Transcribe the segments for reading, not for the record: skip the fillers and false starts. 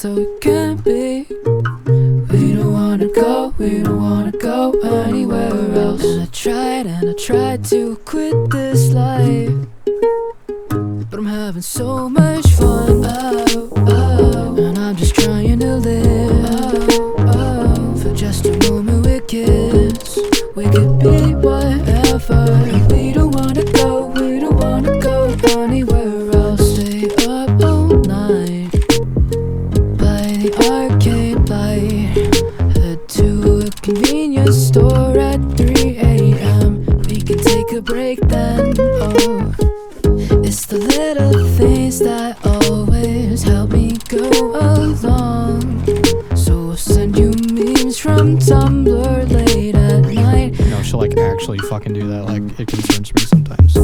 so it can't be. We don't wanna go anywhere else. And I tried to quit this life, but I'm having so much fun. And I'm just trying to live for just a moment with kids. We could be whatever. We don't wanna go anywhere else. Stay up all night by the arcade light. Head to a convenience store at 3 a.m. We can take a break then. Oh, it's the little things that always help me go along. So I'll send you memes from Tumblr late at night. No, she'll like actually fucking do that. Like, it concerns me sometimes.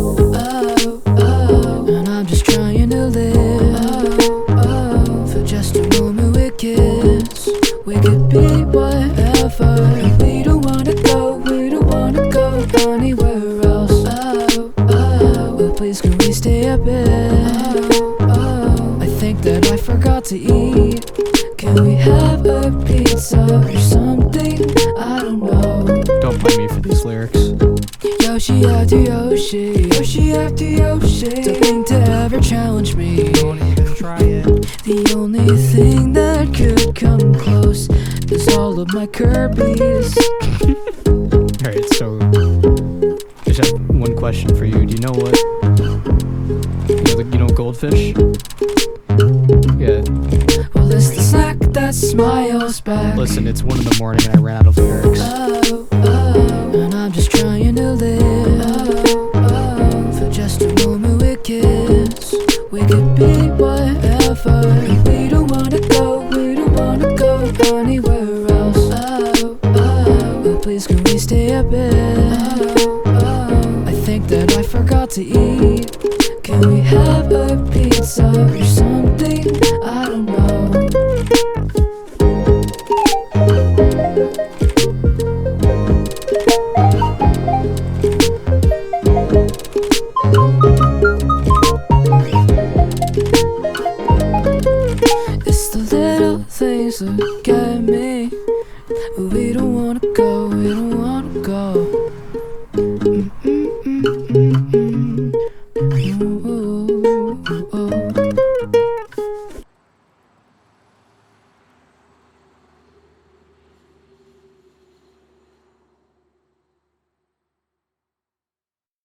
And I'm just trying to live for just a moment with kids. We could be whatever. We don't wanna go anywhere else. But please can we stay a bit? I think that I forgot to eat. Can we have a pizza or something? I don't know. Don't blame me for these lyrics. Yoshi after Yoshi, Yoshi after Yoshi. Nothing to ever challenge me. Don't even try it. The only thing that could come close is all of my Kirby's. Alright, so I just have one question for you. Do you know what? You know Goldfish? Yeah. Well, it's the snack that smiles back. Listen, it's 1 in the morning and I ran out of lyrics. And I'm just trying to live for just a moment with kids. We could be whatever. We don't wanna go anywhere else. But please can we stay a bit? I think that I forgot to eat. Can we have a pizza or something?